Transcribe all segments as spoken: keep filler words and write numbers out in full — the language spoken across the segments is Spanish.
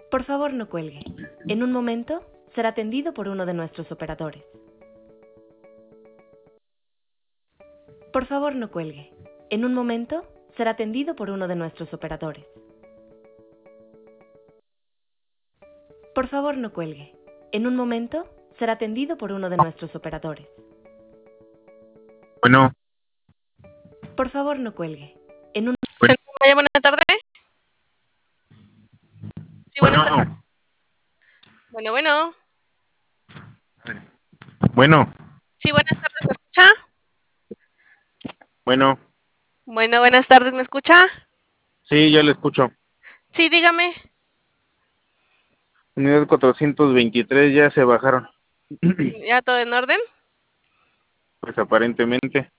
Por favor, no cuelgue. En un momento será atendido por uno de nuestros operadores. Por favor, no cuelgue. En un momento será atendido por uno de nuestros operadores. Por favor, no cuelgue. En un momento será atendido por uno de nuestros operadores. Bueno, Por favor, no cuelgue. En un... bueno, Vaya, buena tarde. Sí, buenas tardes. bueno, Bueno, bueno. bueno, Sí, buenas tardes, ¿me escucha? bueno, Bueno, buenas tardes, ¿me escucha? sí, ya le escucho. Sí, dígame. Unidad cuatrocientos veintitrés ya se bajaron. ¿Ya todo en orden? Pues aparentemente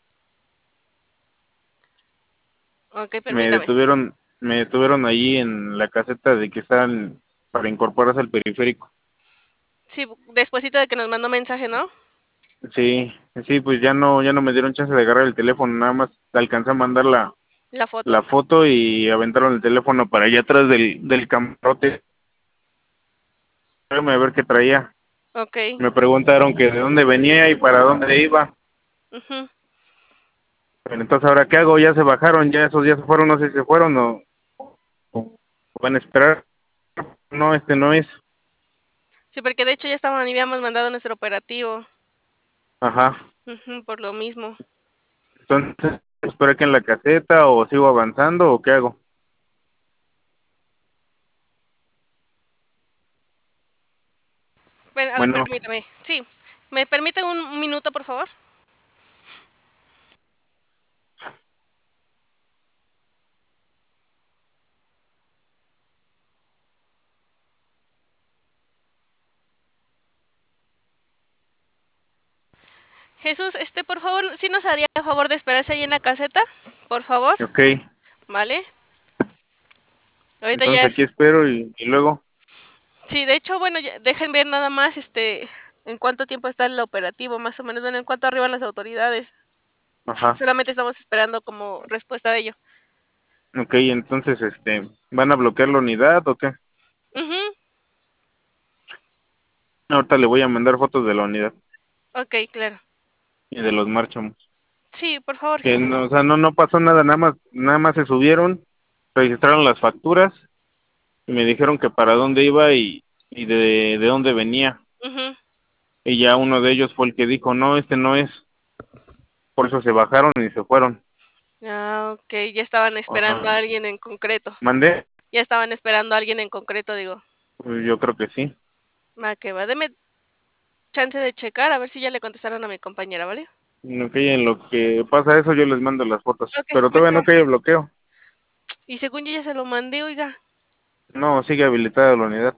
Ok, me permítame. detuvieron, me detuvieron allí en la caseta de que están para incorporarse al periférico. Sí, despuesito de que nos mandó mensaje, ¿no? Sí, sí, pues ya no, ya no me dieron chance de agarrar el teléfono, nada más alcancé a mandar la, La foto. la foto y aventaron el teléfono para allá atrás del, del camarote. Déjame ver qué traía. Ok. Me preguntaron que de dónde venía y para dónde iba. Ujú. Pero entonces, ¿ahora qué hago? Ya se bajaron, ya esos días se fueron, no sé si se fueron o, o van a esperar. No, este no es. Sí, porque de hecho ya estaban, habíamos mandado nuestro operativo. Ajá. Ujú, por lo mismo. Entonces, ¿espero aquí en la caseta o sigo avanzando o qué hago? Ven, a ver, Bueno, permítame. Sí. ¿Me permiten un un minuto, por favor? Jesús, este, por favor, ¿sí nos haría el favor de esperarse ahí en la caseta? Por favor. ok. ¿Vale? Ahorita ya Entonces es. aquí espero y, y luego. Sí, de hecho, bueno, ya- dejen ver nada más, este, en cuánto tiempo está el operativo, más o menos, bueno, en cuánto arriban las autoridades. Ajá. Solamente estamos esperando como respuesta de ello. Ok, entonces, este, ¿van a bloquear la unidad o qué? Ujú. Ahorita le voy a mandar fotos de la unidad Ok, claro. y de los márchamos. Sí, por favor, Que Jesús. no, o sea, no, no pasó nada, nada más, nada más se subieron, registraron las facturas y me dijeron que para dónde iba y, y de, de dónde venía. Ujú. Y ya uno de ellos fue el que dijo, no, este no es. Por eso se bajaron y se fueron. Ah, ok, ya estaban esperando a Ajá. alguien en concreto. ¿Mandé? Ya estaban esperando a alguien en concreto, digo. Pues yo creo que sí. Va que va, deme chance de checar a ver si ya le contestaron a mi compañera, ¿vale? Ok, en lo que pasa eso yo les mando las fotos. Ok, Pero va que todavía no va. cae bloqueo. Y según yo ya se lo mandé, oiga. No, sigue habilitada la unidad.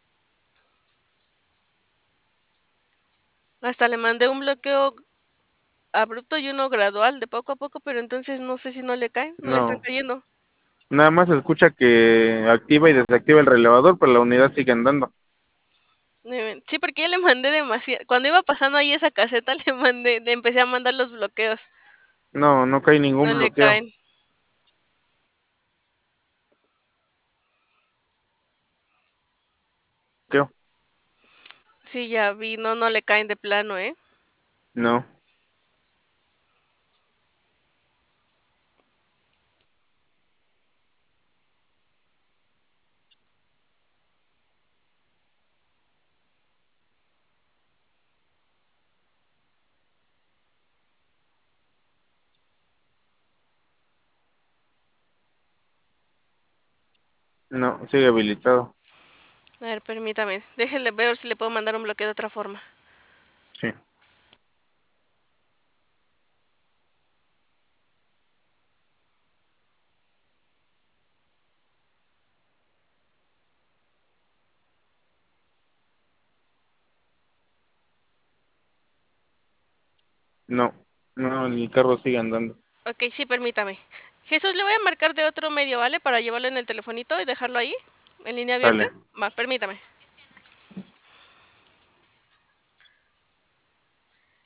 Hasta le mandé un bloqueo abrupto y uno gradual, de poco a poco, pero entonces no sé si no le caen, no le están No. cayendo. Nada más se escucha que activa y desactiva el relevador, pero la unidad sigue andando. Eh, Sí, porque ya le mandé demasiado. Cuando iba pasando ahí esa caseta, le mandé, le empecé a mandar los bloqueos. No, no cae ningún No le bloqueo. caen. Bloqueo. Sí, ya vi, no, no le caen de plano, ¿eh? No. No, sigue habilitado. A ver, permítame. Déjenle ver si le puedo mandar un bloqueo de otra forma. Sí. No. No, el carro sigue andando. Ok, sí, permítame. Jesús, le voy a marcar de otro medio, ¿vale? Para llevarlo en el telefonito y dejarlo ahí, en línea abierta. Sale. Va, permítame.